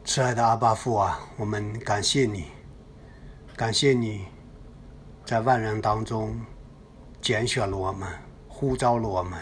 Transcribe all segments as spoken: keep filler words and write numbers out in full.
亲爱的阿爸父啊，我们感谢你，感谢你在万人当中拣选了我们，呼召了我们，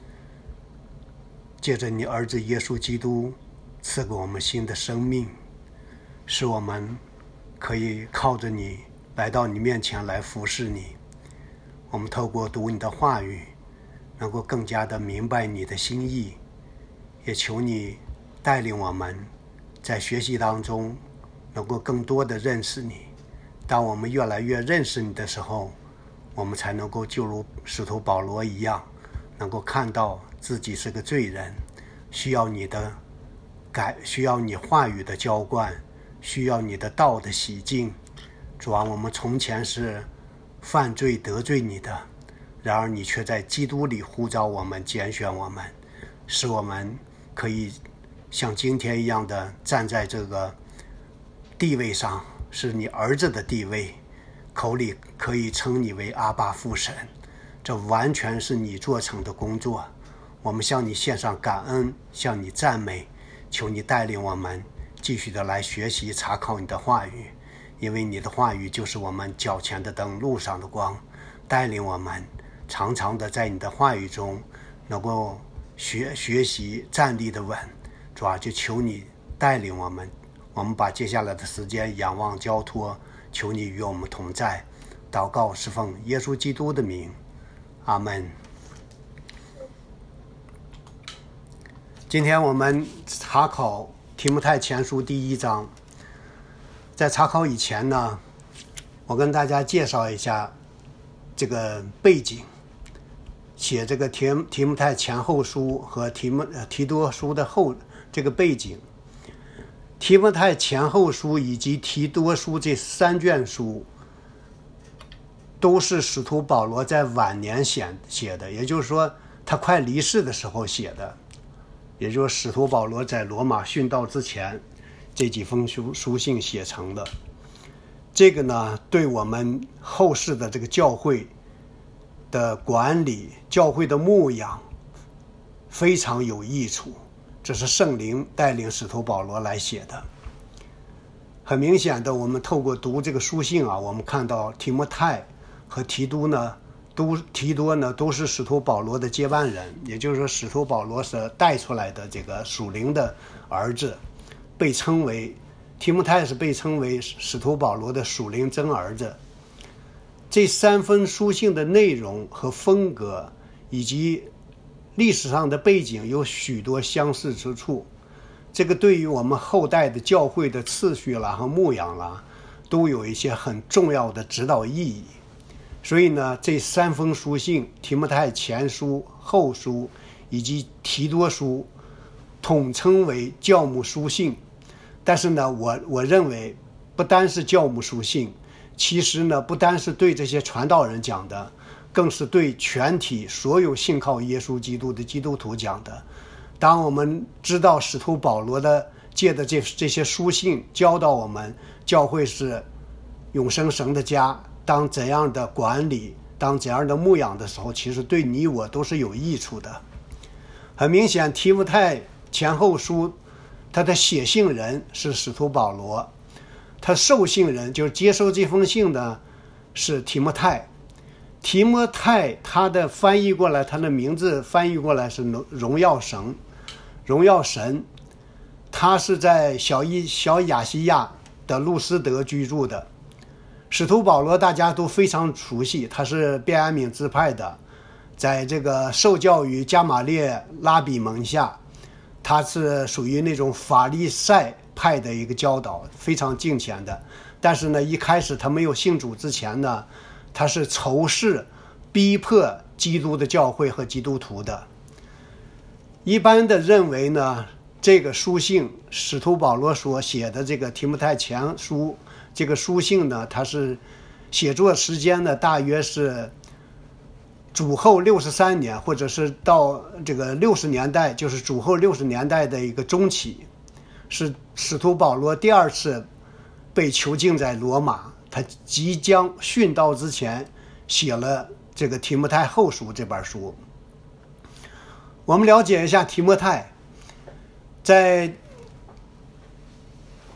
借着你儿子耶稣基督赐给我们新的生命，使我们可以靠着你来到你面前来服侍你。我们透过读你的话语，能够更加的明白你的心意，也求你带领我们在学习当中能够更多的认识你。当我们越来越认识你的时候，我们才能够就如使徒保罗一样，能够看到自己是个罪人，需要你的改，需要你话语的浇灌，需要你的道的洗净。主啊，我们从前是犯罪得罪你的，然而你却在基督里呼召我们，拣选我们，使我们可以像今天一样的站在这个地位上，是你儿子的地位，口里可以称你为阿爸父神，这完全是你做成的工作。我们向你献上感恩，向你赞美，求你带领我们继续的来学习查考你的话语，因为你的话语就是我们脚前的灯，路上的光，带领我们常常的在你的话语中能够学学习站立的稳。主啊，就求你带领我们，我们把接下来的时间仰望交托，求你与我们同在。祷告是奉耶稣基督的名，阿们。今天我们查考提摩太前书第一章。在查考以前呢，我跟大家介绍一下这个背景，写这个提提摩太前后书和提摩提多书的后这个背景。提摩太前后书以及提多书这三卷书都是使徒保罗在晚年写写的，也就是说他快离世的时候写的，也就是使徒保罗在罗马殉道之前这几封书书信写成的。这个呢，对我们后世的这个教会的管理、教会的牧养非常有益处。这是圣灵带领使徒保罗来写的。很明显的，我们透过读这个书信啊，我们看到提摩太和提督呢，都提多呢都是使徒保罗的接班人，也就是说使徒保罗是带出来的这个属灵的儿子，被称为提摩太是被称为使徒保罗的属灵真儿子。这三封书信的内容和风格以及历史上的背景有许多相似之处，这个对于我们后代的教会的次序啦和牧养啦，都有一些很重要的指导意义。所以呢，这三封书信，提摩太前书、后书以及提多书，统称为教牧书信。但是呢，我我认为不单是教牧书信，其实呢，不单是对这些传道人讲的，更是对全体所有信靠耶稣基督的基督徒讲的。当我们知道使徒保罗的借的这这些书信教导我们教会是永生神的家，当怎样的管理，当怎样的牧养的时候，其实对你我都是有益处的。很明显，提摩太前后书他的写信人是使徒保罗，他受信人就是接收这封信的是提摩太。提摩太他的翻译过来，他的名字翻译过来是荣耀神，荣耀神。他是在小一小亚细亚的路斯德居住的。使徒保罗大家都非常熟悉，他是便雅悯支派的，在这个受教于加玛列拉比门下，他是属于那种法利赛派的一个教导，非常敬虔的。但是呢，一开始他没有信主之前呢，他是仇视逼迫基督的教会和基督徒的。一般的认为呢，这个书信使徒保罗所写的这个提摩太前书这个书信呢，它是写作时间呢大约是主后六十三年，或者是到这个六十年代，就是主后六十年代的一个中期，是使徒保罗第二次被囚禁在罗马，他即将殉道之前写了这个提摩太后书这本书。我们了解一下提摩太，在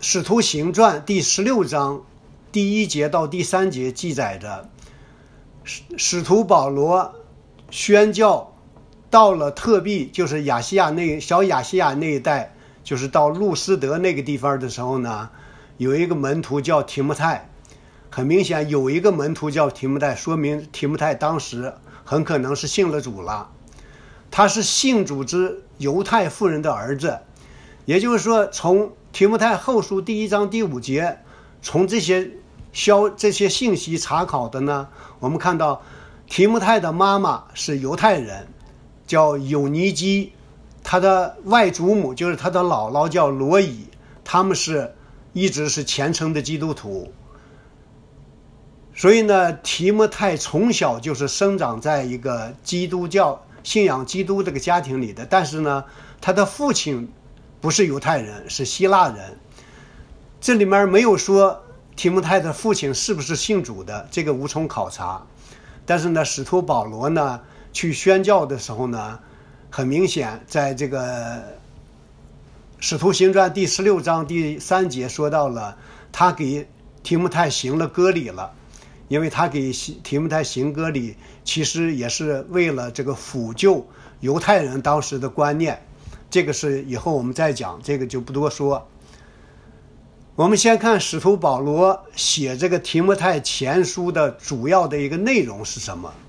使徒行传第十六章第一节到第三节记载着，使使徒保罗宣教到了特庇，就是亚细亚那小亚细亚那一带，就是到路斯德那个地方的时候呢，有一个门徒叫提摩太。很明显有一个门徒叫提摩太，说明提摩太当时很可能是信了主了。他是信主之犹太妇人的儿子，也就是说从提摩太后书第一章第五节，从这些消这些信息查考的呢，我们看到提摩太的妈妈是犹太人，叫友尼基，他的外祖母就是他的姥姥叫罗以，他们是一直是虔诚的基督徒。所以呢，提摩太从小就是生长在一个基督教信仰基督这个家庭里的，但是呢，他的父亲不是犹太人，是希腊人。这里面没有说提摩太的父亲是不是信主的，这个无从考察。但是呢，使徒保罗呢去宣教的时候呢，很明显在这个使徒行传第十六章第三节说到了，他给提摩太行了割礼了。因为他给提摩太行割礼，其实也是为了这个辅救犹太人当时的观念，这个是以后我们再讲，这个就不多说。我们先看使徒保罗写这个提摩太前书的主要的一个内容是什么。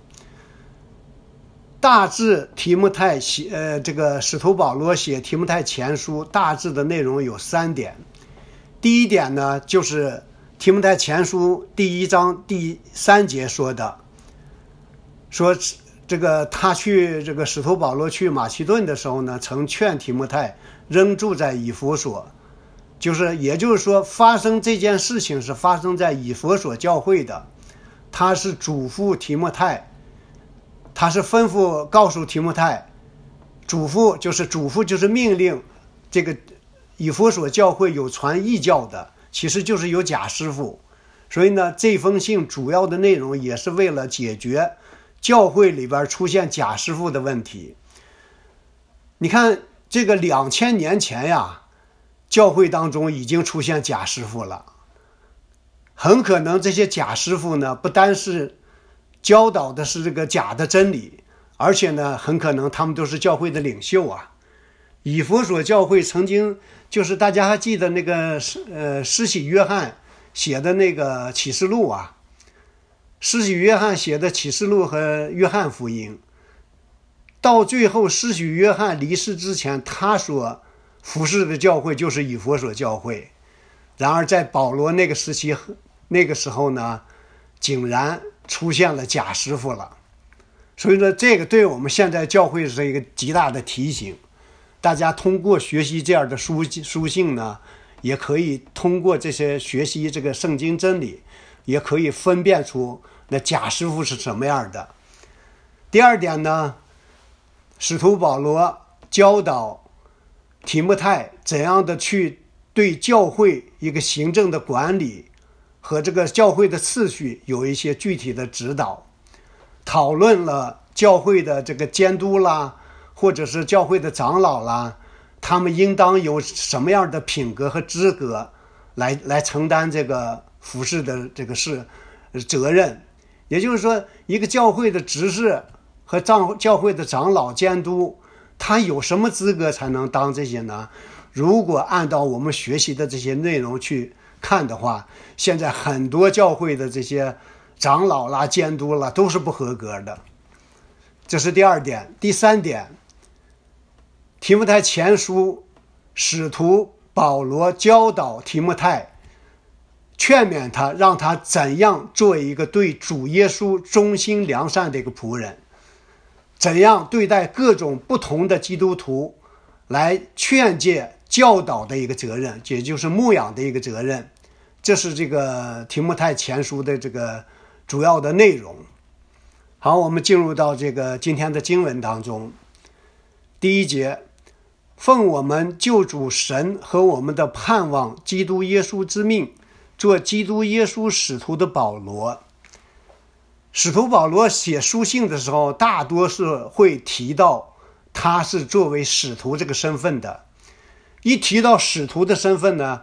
大致提摩太写呃这个使徒保罗写提摩太前书大致的内容有三点。第一点呢，就是提摩太前书第一章第三节说的，说这个他去这个使徒保罗去马其顿的时候呢，曾劝提摩太仍住在以弗所，就是也就是说发生这件事情是发生在以弗所教会的，他是嘱咐提摩太，他是吩咐告诉提摩太，嘱咐就是嘱咐就是命令，这个以弗所教会有传异教的，其实就是有假师傅。所以呢，这封信主要的内容也是为了解决教会里边出现假师傅的问题。你看这个两千年前呀，教会当中已经出现假师傅了，很可能这些假师傅呢，不单是教导的是这个假的真理，而且呢，很可能他们都是教会的领袖啊。以弗所教会曾经就是大家还记得那个呃施洗约翰写的那个启示录啊，施洗约翰写的启示录和约翰福音，到最后施洗约翰离世之前，他所服侍的教会就是以弗所教会。然而在保罗那个时期那个时候呢，竟然出现了假师傅了。所以说这个对我们现在教会是一个极大的提醒。大家通过学习这样的书书信呢，也可以通过这些学习这个圣经真理，也可以分辨出那假师傅是什么样的。第二点呢，使徒保罗教导提摩太怎样的去对教会一个行政的管理和这个教会的次序有一些具体的指导，讨论了教会的这个监督啦，或者是教会的长老啦，他们应当有什么样的品格和资格来来承担这个服侍的这个事责任。也就是说，一个教会的执事和教教会的长老监督，他有什么资格才能当这些呢？如果按照我们学习的这些内容去看的话，现在很多教会的这些长老啦、监督啦都是不合格的。这是第二点。第三点，提摩太前书使徒保罗教导提摩太，劝勉他，让他怎样做一个对主耶稣忠心良善的一个仆人，怎样对待各种不同的基督徒，来劝诫教导的一个责任，也就是牧养的一个责任。这是这个提摩太前书的这个主要的内容。好，我们进入到这个今天的经文当中。第一节，奉我们救主神和我们的盼望基督耶稣之命，做基督耶稣使徒的保罗。使徒保罗写书信的时候，大多是会提到他是作为使徒这个身份的。一提到使徒的身份呢，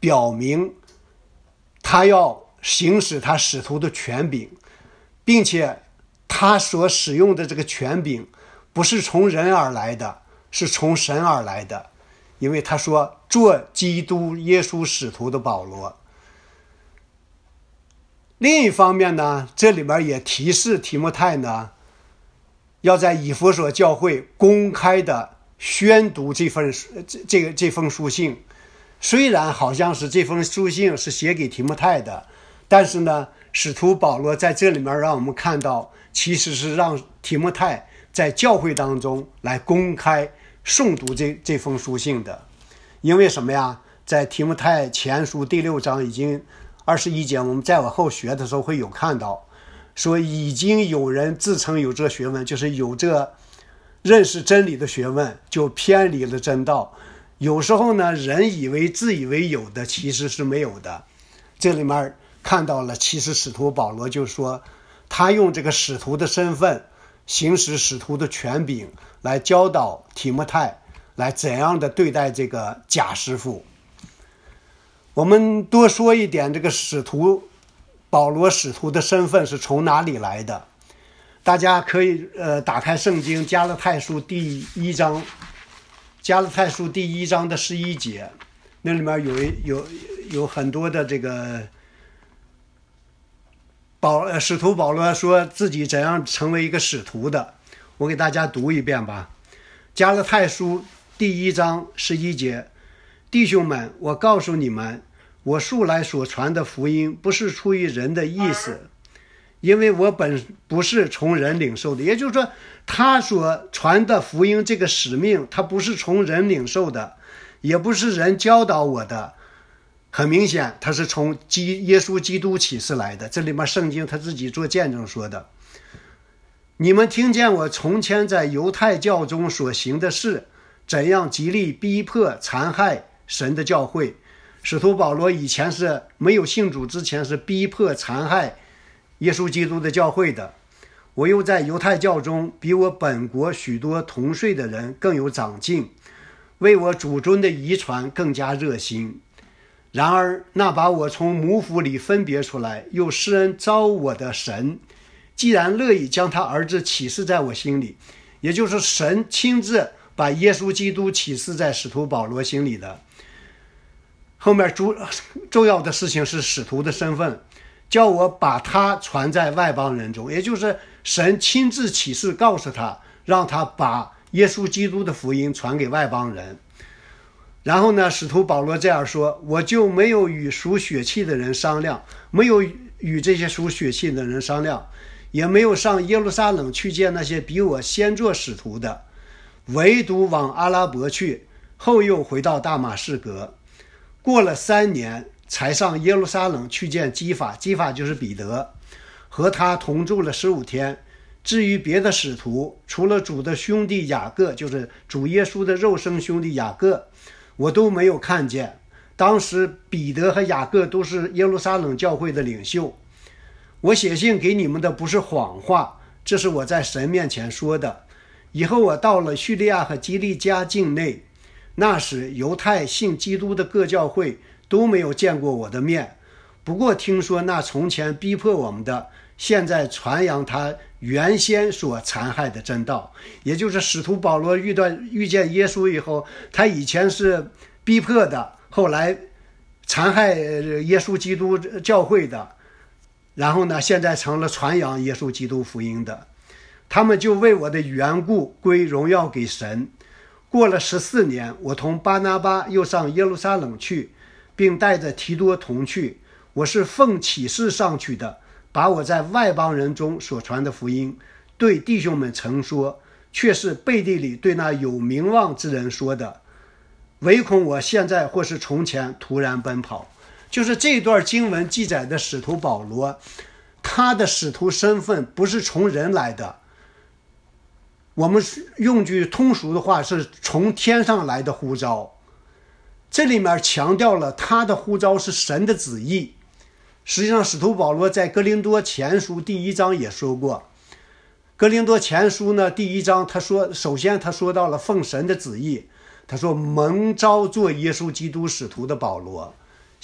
表明他要行使他使徒的权柄，并且他所使用的这个权柄不是从人而来的，是从神而来的。因为他说做基督耶稣使徒的保罗。另一方面呢，这里面也提示提摩太呢，要在以弗所教会公开的宣读这份这这个这封书信。虽然好像是这封书信是写给提摩太的，但是呢，使徒保罗在这里面让我们看到，其实是让提摩太在教会当中来公开诵读这这封书信的。因为什么呀？在提摩太前书第六章已经二十一节，我们在往后学的时候会有看到，说已经有人自称有这学问，就是有这认识真理的学问，就偏离了真道。有时候呢，人以为自以为有的，其实是没有的。这里面看到了，其实使徒保罗就说，他用这个使徒的身份，行使使徒的权柄，来教导提摩太，来怎样的对待这个假师傅。我们多说一点，这个使徒保罗使徒的身份是从哪里来的？大家可以呃打开圣经加拉太书第一章，加拉太书第一章的十一节，那里面有有有很多的这个保使徒保罗说自己怎样成为一个使徒的。我给大家读一遍吧。加拉太书第一章十一节，弟兄们，我告诉你们，我素来所传的福音不是出于人的意思，因为我本不是从人领受的。也就是说，他所传的福音这个使命，他不是从人领受的，也不是人教导我的。很明显，他是从基耶稣基督启示来的。这里面圣经他自己做见证说的，你们听见我从前在犹太教中所行的事，怎样极力逼迫残害神的教会。使徒保罗以前是没有信主之前是逼迫残害耶稣基督的教会的。我又在犹太教中比我本国许多同岁的人更有长进，为我祖宗的遗传更加热心。然而那把我从母腹里分别出来又施恩召我的神，既然乐意将他儿子启示在我心里，也就是神亲自把耶稣基督启示在使徒保罗心里的。后面重要的事情是使徒的身份，叫我把他传在外邦人中，也就是神亲自启示告诉他，让他把耶稣基督的福音传给外邦人。然后呢，使徒保罗这样说，我就没有与属血气的人商量，没有与这些属血气的人商量，也没有上耶路撒冷去见那些比我先做使徒的，唯独往阿拉伯去，后又回到大马士革。过了三年，才上耶路撒冷去见基法，基法就是彼得，和他同住了十五天。至于别的使徒，除了主的兄弟雅各，就是主耶稣的肉身兄弟雅各，我都没有看见。当时彼得和雅各都是耶路撒冷教会的领袖。我写信给你们的不是谎话，这是我在神面前说的。以后我到了叙利亚和基利家境内，那时犹太信基督的各教会都没有见过我的面，不过听说那从前逼迫我们的，现在传扬他原先所残害的真道。也就是使徒保罗遇到遇见耶稣以后，他以前是逼迫的，后来残害耶稣基督教会的，然后呢，现在成了传扬耶稣基督福音的。他们就为我的缘故归荣耀给神。过了十四年，我同巴拿巴又上耶路撒冷去，并带着提多同去。我是奉启示上去的，把我在外邦人中所传的福音对弟兄们曾说，却是背地里对那有名望之人说的，唯恐我现在或是从前突然奔跑。就是这段经文记载的使徒保罗，他的使徒身份不是从人来的，我们用句通俗的话，是从天上来的呼召。这里面强调了他的呼召是神的旨意。实际上使徒保罗在哥林多前书第一章也说过，哥林多前书呢第一章他说，首先他说到了奉神的旨意，他说蒙召做耶稣基督使徒的保罗，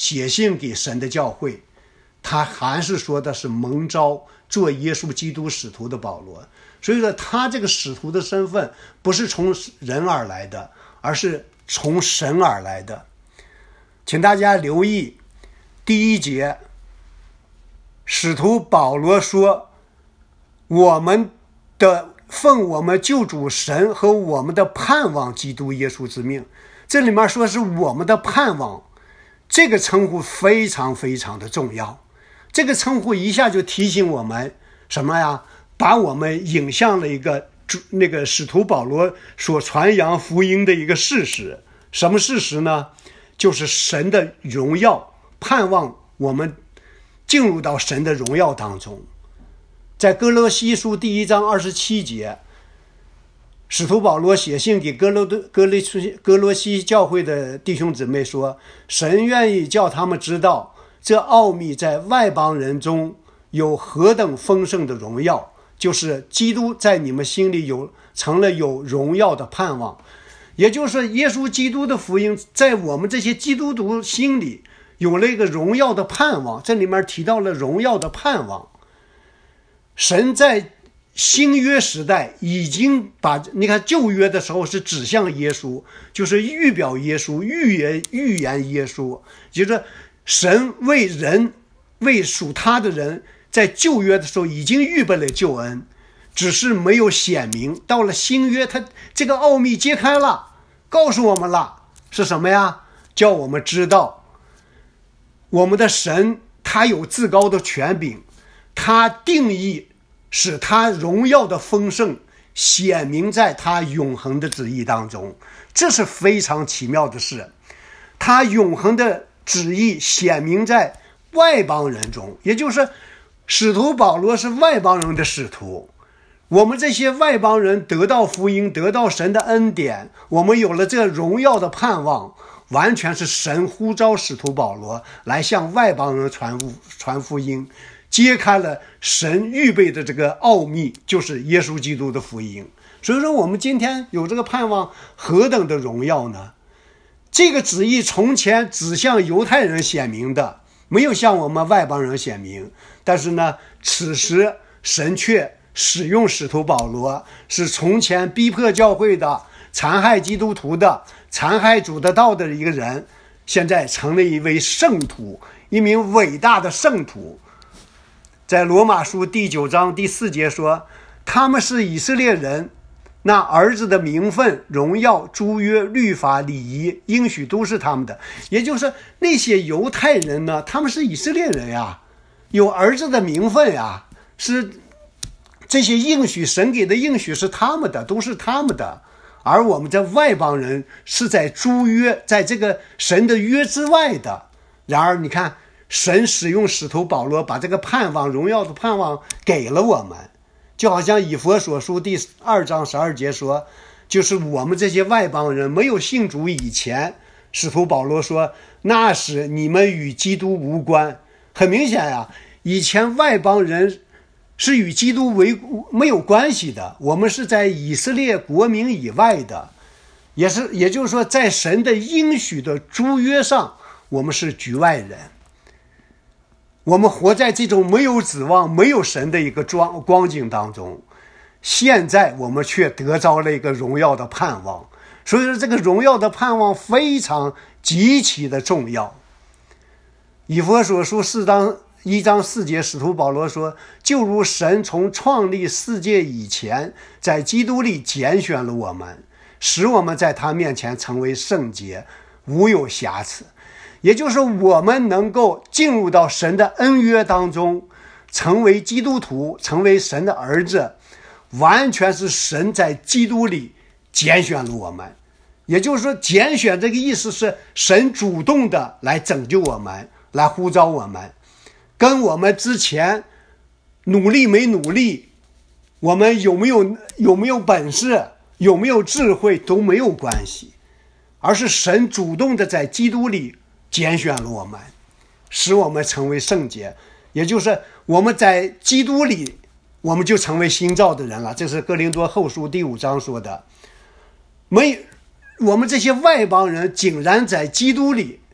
写信给神的教会，他还是说的是蒙召做耶稣基督使徒的保罗。所以说他这个使徒的身份不是从人而来的，而是从神而来的。请大家留意第一节，使徒保罗说，我们的奉我们救主神和我们的盼望基督耶稣之命。这里面说是我们的盼望，这个称呼非常非常的重要。这个称呼一下就提醒我们什么呀？把我们引向了一个那个使徒保罗所传扬福音的一个事实。什么事实呢？就是神的荣耀，盼望我们进入到神的荣耀当中。在哥罗西书第一章二十七节，使徒保罗写信给哥罗哥罗西哥罗西教会的弟兄姊妹说，神愿意叫他们知道这奥秘在外邦人中有何等丰盛的荣耀，就是基督在你们心里有成了有荣耀的盼望。也就是耶稣基督的福音在我们这些基督徒心里有了一个荣耀的盼望。这里面提到了荣耀的盼望。神在新约时代已经把，你看旧约的时候是指向耶稣，就是预表耶稣，预言预言耶稣，就是神为人为属他的人在旧约的时候已经预备了救恩，只是没有显明。到了新约，他这个奥秘揭开了，告诉我们了，是什么呀？叫我们知道我们的神他有至高的权柄，他定义使他荣耀的丰盛显明在他永恒的旨意当中。这是非常奇妙的事。他永恒的旨意显明在外邦人中，也就是使徒保罗是外邦人的使徒。我们这些外邦人得到福音，得到神的恩典，我们有了这荣耀的盼望，完全是神呼召使徒保罗来向外邦人传传福音，揭开了神预备的这个奥秘，就是耶稣基督的福音。所以说我们今天有这个盼望，何等的荣耀呢？这个旨意从前只向犹太人显明的，没有向我们外邦人显明。但是呢，此时神却使用使徒保罗，是从前逼迫教会的、残害基督徒的、残害主的道的一个人，现在成了一位圣徒，一名伟大的圣徒。在罗马书第九章第四节说，他们是以色列人，那儿子的名分、荣耀、诸约、律法、礼仪、应许都是他们的。也就是那些犹太人呢，他们是以色列人呀，有儿子的名分呀，是这些应许，神给的应许是他们的，都是他们的。而我们这外邦人是在诸约，在这个神的约之外的。然而你看，神使用使徒保罗把这个盼望，荣耀的盼望给了我们。就好像以弗所书第二章十二节说，就是我们这些外邦人没有信主以前，使徒保罗说，那时你们与基督无关。很明显呀、啊，以前外邦人是与基督为没有关系的，我们是在以色列国民以外的，也是也就是说，在神的应许的诸约上，我们是局外人。我们活在这种没有指望、没有神的一个光光景当中，现在我们却得着了一个荣耀的盼望。所以说，这个荣耀的盼望非常极其的重要。以弗所书四章一章四节，使徒保罗说，就如神从创立世界以前，在基督里拣选了我们，使我们在他面前成为圣洁，无有瑕疵。也就是我们能够进入到神的恩约当中，成为基督徒，成为神的儿子，完全是神在基督里拣选了我们。也就是说，拣选这个意思是神主动的来拯救我们，来呼召我们，跟我们之前努力没努力，我们有没有有没有本事，有没有智慧都没有关系，而是神主动的在基督里拣选了我们，使我们成为圣洁。也就是我们在基督里，我们就成为新造的人了。这是哥林多后书第五章说的。没，我们这些外邦人竟然在基督里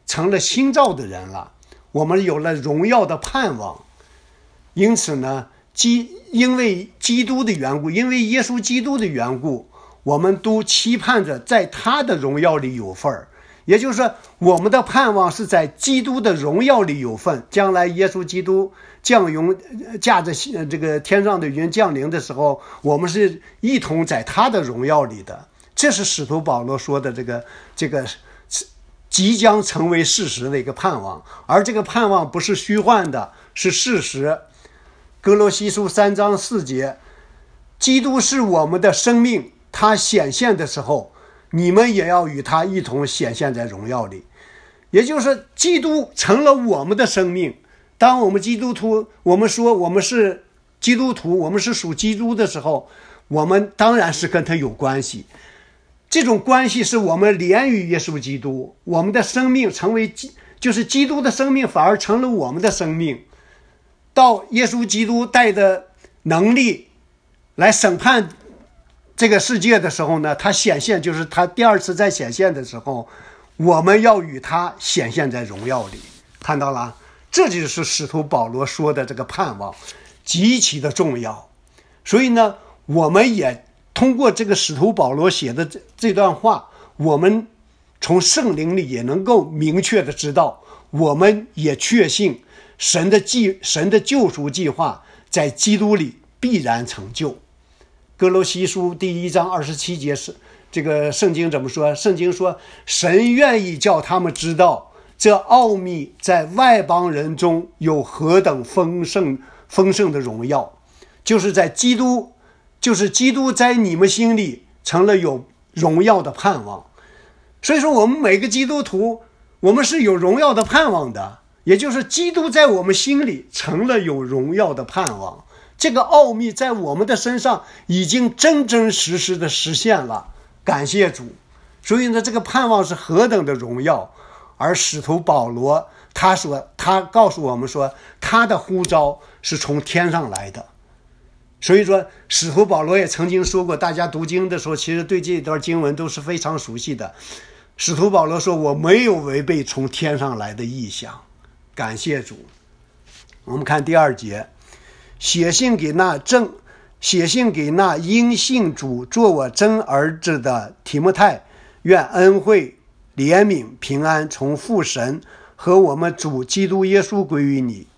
成了新造的人了，我们有了荣耀的盼望。因此呢，基因为基督的缘故，因为耶稣基督的缘故，我们都期盼着在他的荣耀里有份儿。也就是说，我们的盼望是在基督的荣耀里有份。将来耶稣基督降云，驾着这个天上的云降临的时候，我们是一同在他的荣耀里的。这是使徒保罗说的这个这个即将成为事实的一个盼望，而这个盼望不是虚幻的，是事实。哥罗西书三章四节，基督是我们的生命，他显现的时候，你们也要与他一同显现在荣耀里。也就是基督成了我们的生命。当我们基督徒，我们说我们是基督徒，我们是属基督的时候，我们当然是跟他有关系。这种关系是我们连于耶稣基督，我们的生命成为，就是基督的生命反而成了我们的生命。到耶稣基督带的能力来审判这个世界的时候呢，他显现，就是他第二次再显现的时候，我们要与他显现在荣耀里。看到了，这就是使徒保罗说的这个盼望，极其的重要。所以呢，我们也通过这个使徒保罗写的这这段话，我们从圣灵里也能够明确的知道，我们也确信神的计神的救赎计划在基督里必然成就。哥罗西书第一章二十七节是这个圣经怎么说？圣经说，神愿意叫他们知道这奥秘在外邦人中有何等丰盛丰盛的荣耀，就是在基督就是基督在你们心里成了有荣耀的盼望。所以说我们每个基督徒，我们是有荣耀的盼望的，也就是基督在我们心里成了有荣耀的盼望。这个奥秘在我们的身上已经真真实实的实现了，感谢主。所以呢，这个盼望是何等的荣耀。而使徒保罗他说，他告诉我们说，他的呼召是从天上来的。所以说使徒保罗也曾经说过，大家读经的时候其实对这段经文都是非常熟悉的。使徒保罗说，我没有违背从天上来的意象，感谢主。我们看第二节，写信给那正写信给那因信主做我真儿子的提摩太，愿恩惠怜悯平安从父神和我们主基督耶稣归于你。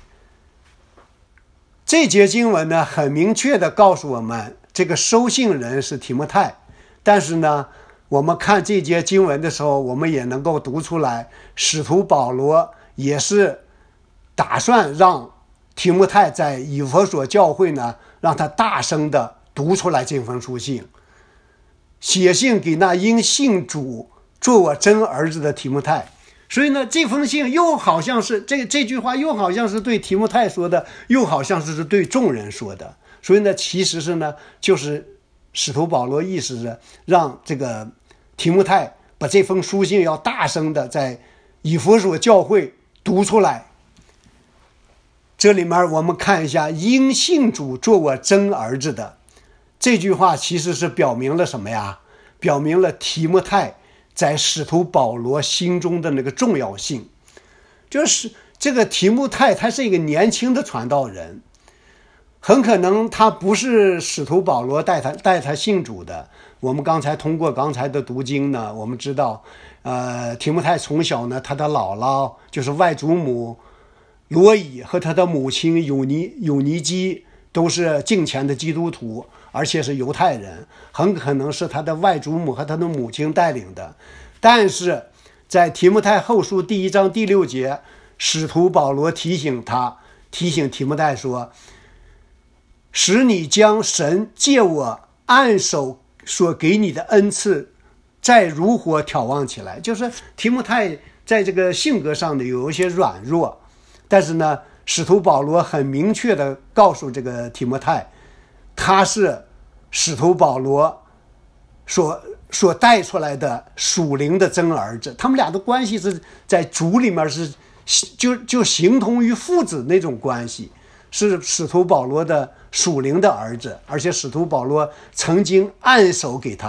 这节经文呢，很明确的告诉我们，这个收信人是提摩太。但是呢，我们看这节经文的时候，我们也能够读出来，使徒保罗也是打算让提摩太在以弗所教会呢，让他大声的读出来这封书信，写信给那因信主做我真儿子的提摩太。所以呢，这封信又好像是这这句话又好像是对提摩太说的，又好像是对众人说的。所以呢，其实是呢，就是使徒保罗意思是让这个提摩太把这封书信要大声的在以弗所教会读出来。这里面我们看一下，因信主做我真儿子的这句话，其实是表明了什么呀？表明了提摩太在使徒保罗心中的那个重要性。就是这个提摩太他是一个年轻的传道人，很可能他不是使徒保罗带他带他信主的。我们刚才通过刚才的读经呢，我们知道呃，提摩太从小呢，他的姥姥就是外祖母罗以和他的母亲有尼有尼基都是敬虔的基督徒，而且是犹太人，很可能是他的外祖母和他的母亲带领的。但是在提摩太后书第一章第六节，使徒保罗提醒他提醒提摩太说，使你将神借我按手所给你的恩赐再如火挑旺起来。就是提摩太在这个性格上的有一些软弱，但是呢，使徒保罗很明确的告诉这个提摩太，他是使徒保罗所所带出来的属灵的真儿子。他们俩的关系是在主里面是就就形同于父子那种关系，是使徒保罗的属灵的儿子。而且使徒保罗曾经按手给他，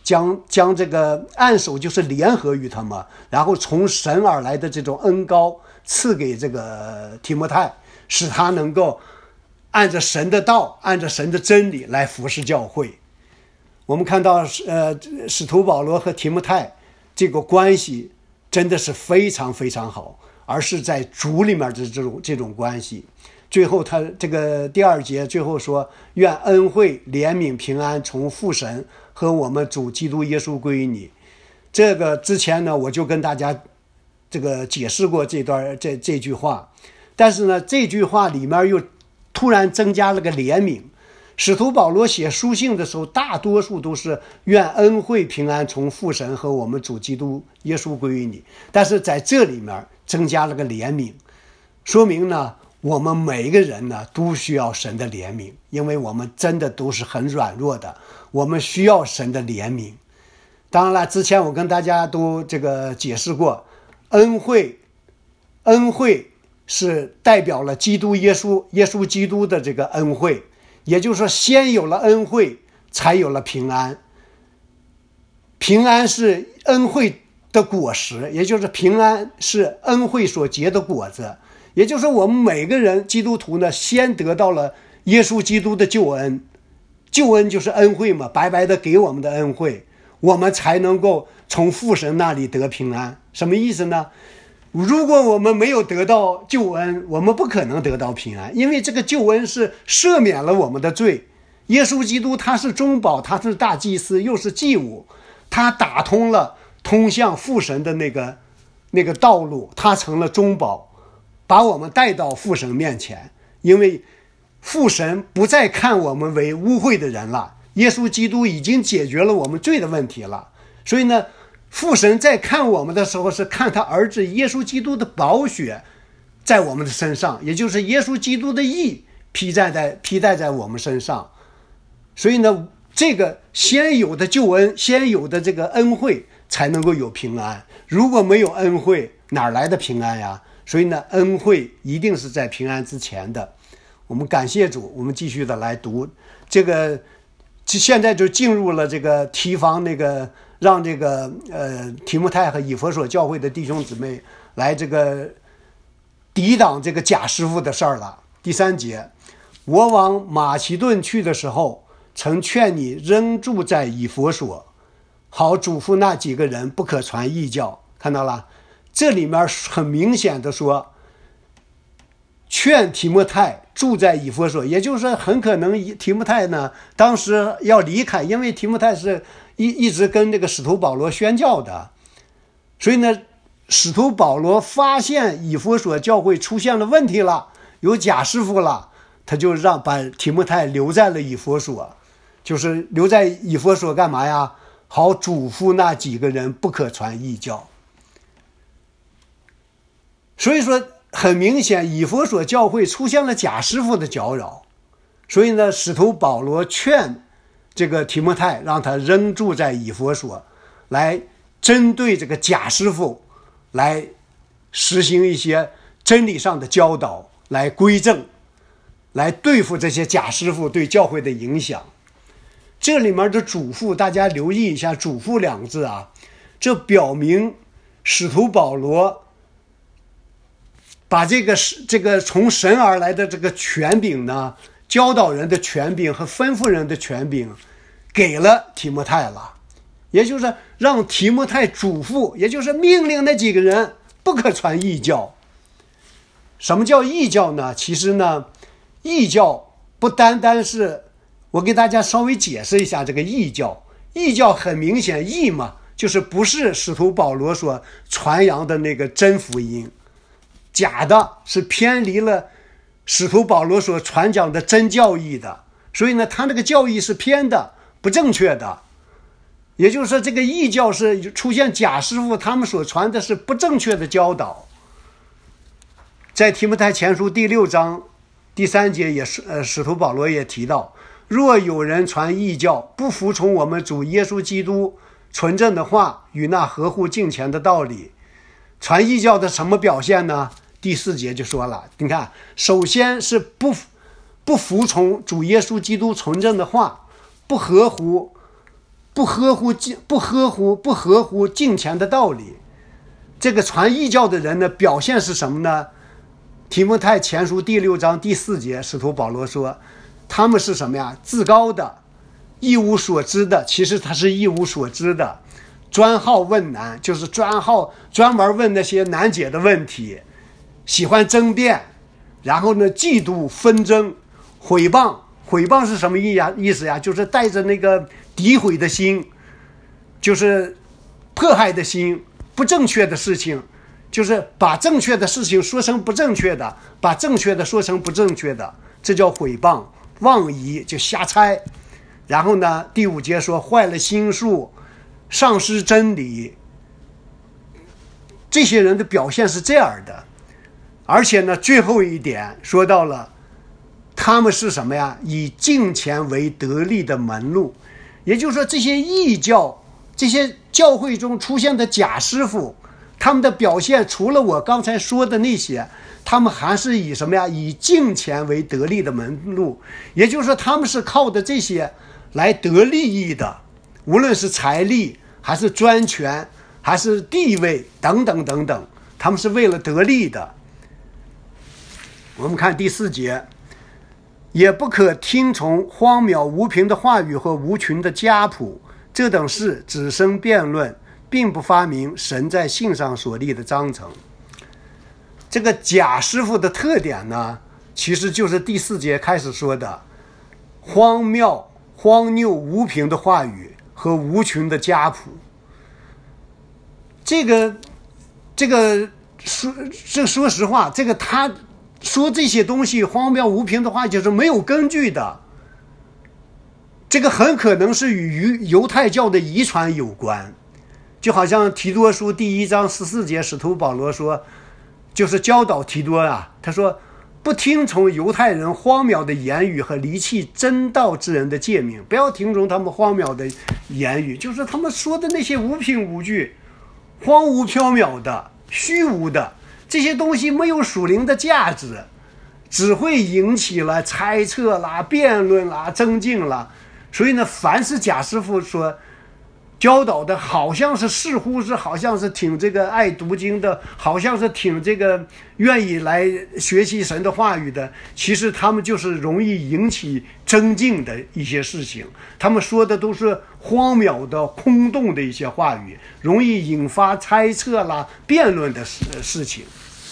将将这个按手就是联合于他们，然后从神而来的这种恩膏赐给这个提摩太，使他能够按着神的道，按着神的真理来服侍教会。我们看到呃，使徒保罗和提摩太这个关系真的是非常非常好，而是在主里面的这种这种关系。最后他这个第二节最后说，愿恩惠怜悯平安从父神和我们主基督耶稣归于你。这个之前呢我就跟大家这个解释过这段这这句话，但是呢这句话里面又突然增加了个怜悯。使徒保罗写书信的时候大多数都是愿恩惠平安从父神和我们主基督耶稣归于你，但是在这里面增加了个怜悯，说明呢我们每一个人呢都需要神的怜悯，因为我们真的都是很软弱的，我们需要神的怜悯。当然了，之前我跟大家都这个解释过，恩惠恩惠是代表了基督耶稣耶稣基督的这个恩惠，也就是说先有了恩惠才有了平安，平安是恩惠的果实，也就是平安是恩惠所结的果子。也就是我们每个人基督徒呢先得到了耶稣基督的救恩，救恩就是恩惠嘛，白白的给我们的恩惠，我们才能够从父神那里得平安。什么意思呢？如果我们没有得到救恩，我们不可能得到平安，因为这个救恩是赦免了我们的罪。耶稣基督他是中保，他是大祭司，又是祭物，他打通了通向父神的那个那个道路，他成了中保，把我们带到父神面前。因为父神不再看我们为污秽的人了，耶稣基督已经解决了我们罪的问题了。所以呢父神在看我们的时候是看他儿子耶稣基督的宝血在我们的身上，也就是耶稣基督的义披在在披戴在我们身上。所以呢这个先有的救恩，先有的这个恩惠才能够有平安，如果没有恩惠哪来的平安呀？所以呢恩惠一定是在平安之前的。我们感谢主，我们继续的来读这个，现在就进入了这个提防那个让这个呃提摩太和以弗所教会的弟兄姊妹来这个抵挡这个假师傅的事儿了。第三节，我往马其顿去的时候，曾劝你仍住在以弗所，好嘱咐那几个人不可传异教。看到了，这里面很明显的说，劝提摩太住在以弗所，也就是说很可能提摩太呢当时要离开，因为提摩太是一一直跟这个使徒保罗宣教的。所以呢使徒保罗发现以弗所教会出现了问题了，有假师傅了，他就让把提摩太留在了以弗所，就是留在以弗所干嘛呀？好嘱咐那几个人不可传异教。所以说很明显以弗所教会出现了假师傅的搅扰，所以呢使徒保罗劝这个提摩太让他仍住在以弗所，来针对这个假师傅来实行一些真理上的教导，来规正，来对付这些假师傅对教会的影响。这里面的嘱咐大家留意一下，嘱咐两个字啊，这表明使徒保罗把这个这个从神而来的这个权柄呢，教导人的权柄和吩咐人的权柄给了提摩太了，也就是让提摩太嘱咐，也就是命令那几个人不可传异教。什么叫异教呢？其实呢异教不单单是，我给大家稍微解释一下这个异教。异教很明显，异嘛就是不是使徒保罗所传扬的那个真福音，假的，是偏离了使徒保罗所传讲的真教义的，所以呢他那个教义是偏的，不正确的。也就是说这个异教是出现假师傅，他们所传的是不正确的教导。在提摩太前书第六章第三节也是呃使徒保罗也提到，若有人传异教，不服从我们主耶稣基督纯正的话与那合乎敬虔的道理。传异教的什么表现呢？第四节就说了，你看首先是不不服从主耶稣基督纯正的话，不合乎不合乎不合乎不合乎敬虔的道理。这个传异教的人呢，表现是什么呢？提摩太前书第六章第四节，使徒保罗说，他们是什么呀？自高的，一无所知的，其实他是一无所知的，专好问难，就是专好专门问那些难解的问题，喜欢争辩，然后呢，嫉妒纷争，毁谤。毁谤是什么意呀？意思呀？就是带着那个诋毁的心，就是迫害的心，不正确的事情，就是把正确的事情说成不正确的，把正确的说成不正确的，这叫毁谤。妄疑就瞎猜。然后呢，第五节说坏了心术，丧失真理。这些人的表现是这样的。而且呢，最后一点说到了，他们是什么呀？以敬虔为得利的门路。也就是说，这些异教，这些教会中出现的假师傅，他们的表现除了我刚才说的那些，他们还是以什么呀？以敬虔为得利的门路。也就是说，他们是靠的这些来得利益的，无论是财力还是专权还是地位等等等等，他们是为了得利的。我们看第四节，也不可听从荒谬无凭的话语和无群的家谱，这等事只生辩论，并不发明神在信上所立的章程。这个假师傅的特点呢，其实就是第四节开始说的荒谬荒谬无凭的话语和无群的家谱。这个这个说这说实话，这个他说这些东西荒谬无凭的话就是没有根据的，这个很可能是与犹太教的遗传有关。就好像提多书第一章十四节，使徒保罗说，就是教导提多啊，他说不听从犹太人荒谬的言语和离弃真道之人的诫命，不要听从他们荒谬的言语，就是他们说的那些无凭无据、荒无缥缈的、虚无的这些东西，没有属灵的价值，只会引起了猜测啦、辩论啦、争竞啦。所以呢，凡是假师傅说教导的，好像是似乎是好像是挺这个爱读经的，好像是挺这个愿意来学习神的话语的，其实他们就是容易引起争竞的一些事情，他们说的都是荒谬的空洞的一些话语，容易引发猜测啦、辩论的事事情。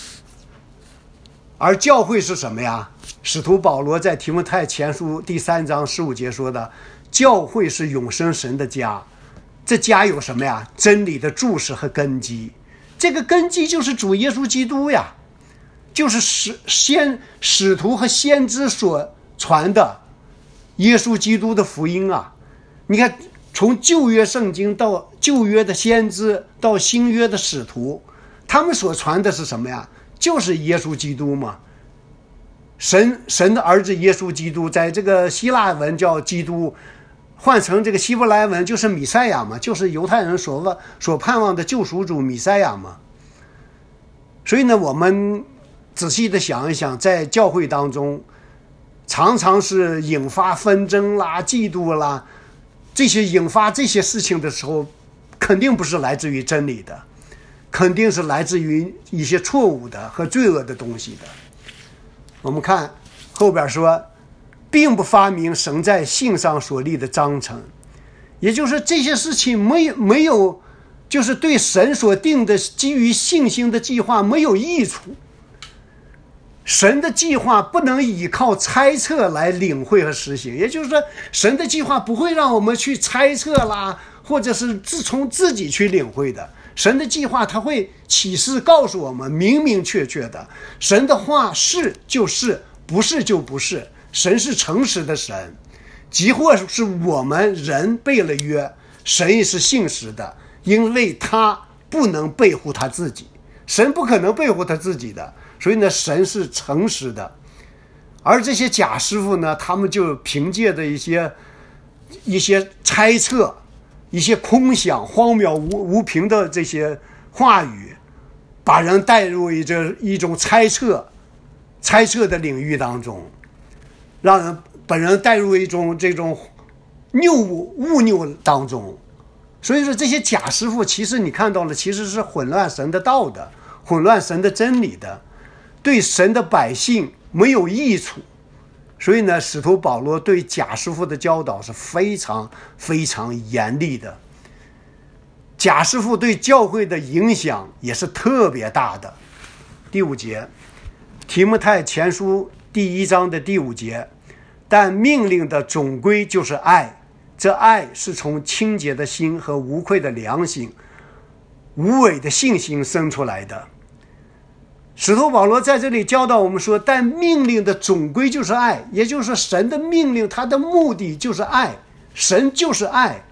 而教会是什么呀？使徒保罗在提摩太前书第三章十五节说的，教会是永生神的家。这家有什么呀？真理的柱石和根基。这个根基就是主耶稣基督呀，就是使先使徒和先知所传的耶稣基督的福音啊。你看，从旧约圣经到旧约的先知到新约的使徒，他们所传的是什么呀？就是耶稣基督嘛。神神的儿子耶稣基督，在这个希腊文叫基督，换成这个希伯来文就是弥赛亚嘛，就是犹太人所所盼望的救赎主弥赛亚嘛。所以呢，我们仔细的想一想，在教会当中常常是引发纷争啦、嫉妒啦，这些引发这些事情的时候，肯定不是来自于真理的，肯定是来自于一些错误的和罪恶的东西的。我们看后边说，并不发明神在信上所立的章程，也就是这些事情没没有，就是对神所定的基于信心的计划没有益处。神的计划不能依靠猜测来领会和实行，也就是说，神的计划不会让我们去猜测啦，或者是自从自己去领会的。神的计划他会启示告诉我们明明确确的，神的话是就是，不是就不是。神是诚实的神，即或是我们人背了约，神也是信实的，因为他不能背负他自己，神不可能背负他自己的，所以呢，神是诚实的。而这些假师傅呢，他们就凭借着一些一些猜测、一些空想、荒谬无无凭的这些话语，把人带入一这一种猜测、猜测的领域当中，让人把人带入一种这种谬误误拗当中。所以说这些假师傅其实你看到了，其实是混乱神的道的，混乱神的真理的，对神的百姓没有益处。所以呢，使徒保罗对假师傅的教导是非常非常严厉的。假师傅对教会的影响也是特别大的。第五节，提摩太前书第一章的第五节，但命令的总归就是爱，这爱是从清洁的心和无愧的良心、无伪的信心生出来的。使徒保罗在这里教导我们说，但命令的总归就是爱，也就是说神的命令，他的目的就是爱，神就是爱。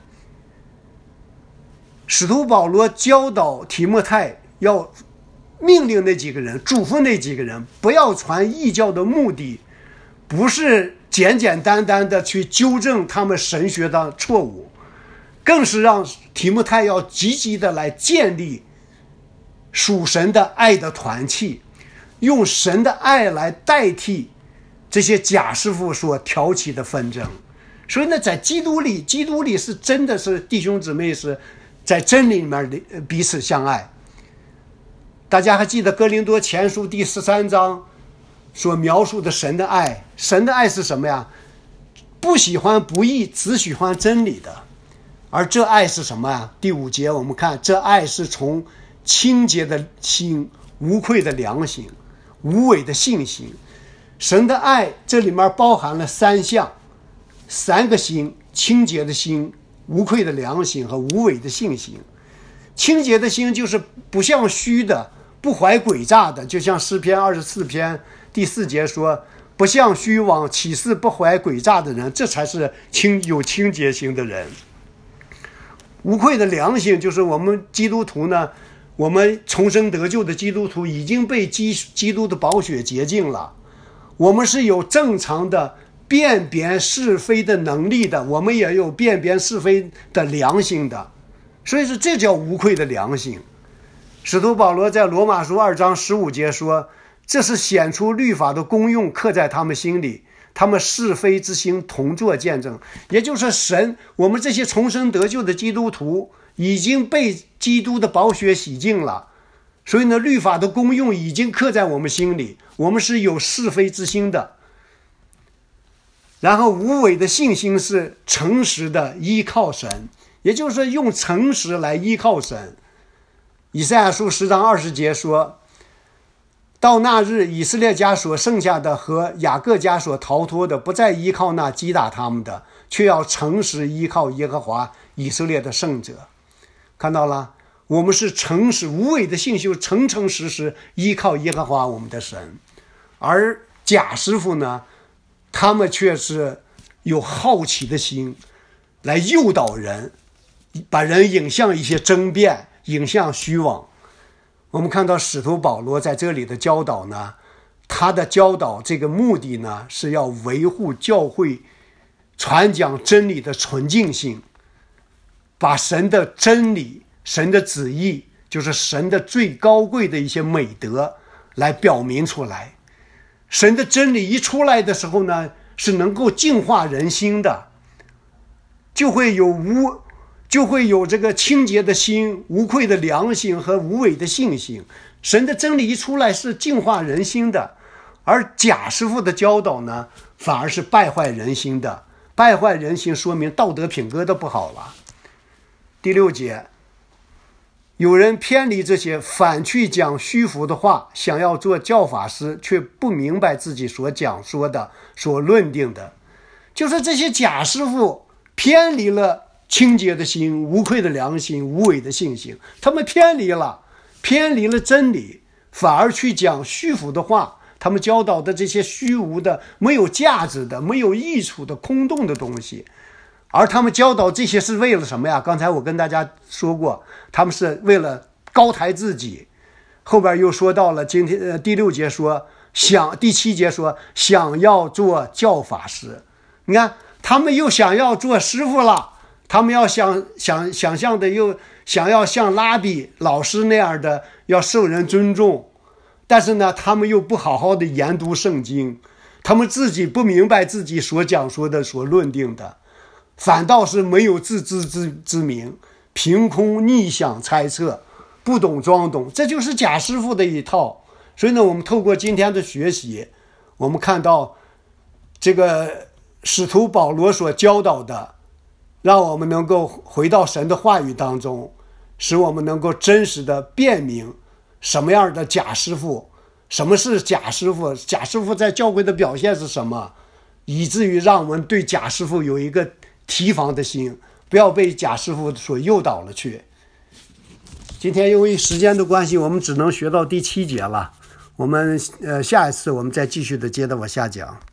使徒保罗教导提摩太要命令那几个人，嘱咐那几个人不要传异教的目的不是简简单单的去纠正他们神学的错误，更是让提摩太要积极的来建立属神的爱的团契，用神的爱来代替这些假师傅所挑起的纷争。所以呢，在基督里，基督里是真的是弟兄姊妹是在真理里面彼此相爱。大家还记得哥林多前书第十三章所描述的神的爱，神的爱是什么呀？不喜欢不义，只喜欢真理的。而这爱是什么呀？第五节我们看，这爱是从清洁的心、无愧的良心、无伪的信心。神的爱这里面包含了三项，三个心：清洁的心、无愧的良心和无伪的信心。清洁的心就是不像虚的，不怀诡诈的，就像诗篇二十四篇第四节说，不像虚妄起誓不怀诡诈的人，这才是清有清洁心的人。无愧的良心就是我们基督徒呢，我们重生得救的基督徒已经被基基督的宝血洁净了，我们是有正常的辨别是非的能力的，我们也有辨别是非的良心的。所以说这叫无愧的良心。使徒保罗在罗马书二章十五节说，这是显出律法的功用刻在他们心里，他们是非之心同作见证。也就是神，我们这些重生得救的基督徒已经被基督的宝血洗净了，所以呢，律法的功用已经刻在我们心里，我们是有是非之心的。然后无伪的信心是诚实的依靠神，也就是说用诚实来依靠神。以赛亚书十章二十节说，到那日，以色列家所剩下的和雅各家所逃脱的，不再依靠那击打他们的，却要诚实依靠耶和华以色列的圣者。看到了，我们是诚实无伪的信心，诚诚实实依靠耶和华我们的神。而假师傅呢，他们却是有好奇的心来诱导人，把人引向一些争辩，引向虚妄。我们看到使徒保罗在这里的教导呢，他的教导这个目的呢，是要维护教会传讲真理的纯净性，把神的真理、神的旨意，就是神的最高贵的一些美德来表明出来。神的真理一出来的时候呢，是能够净化人心的，就会有无就会有这个清洁的心、无愧的良心和无伪的信心。神的真理一出来是净化人心的，而假师傅的教导呢，反而是败坏人心的。败坏人心说明道德品格都不好了。第六节，有人偏离这些，反去讲虚浮的话，想要做教法师，却不明白自己所讲说的、所论定的。就是这些假师傅偏离了清洁的心、无愧的良心、无伪的信心，他们偏离了偏离了真理，反而去讲虚浮的话。他们教导的这些虚无的、没有价值的、没有益处的、空洞的东西，而他们教导这些是为了什么呀？刚才我跟大家说过，他们是为了高抬自己。后边又说到了今天、呃、第六节说想第七节说想要做教法师。你看他们又想要做师傅了，他们要想想想象的又想要像拉比老师那样的要受人尊重，但是呢，他们又不好好的研读圣经，他们自己不明白自己所讲说的、所论定的， 反倒是没有自知之之明，凭空逆想猜测，不懂装懂，这就是假师傅的一套。所以呢，我们透过今天的学习，我们看到这个使徒保罗所教导的，让我们能够回到神的话语当中，使我们能够真实的辨明什么样的假师傅，什么是假师傅，假师傅在教会的表现是什么，以至于让我们对假师傅有一个提防的心，不要被假师傅所诱导了去。今天由于时间的关系，我们只能学到第七节了。我们呃下一次我们再继续的接着往下讲。